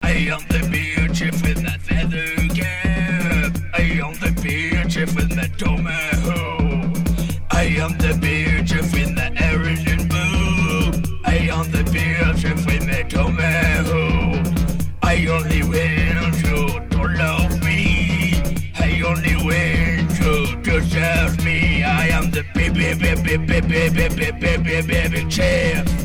I am the beer chief with my feather cap. I am the beer chief with my tomahawk. I am the beer chief with the Arian boo. I am the beer chief with my tomahawk. I only win to love me. I only win to serve me. I am the big chief.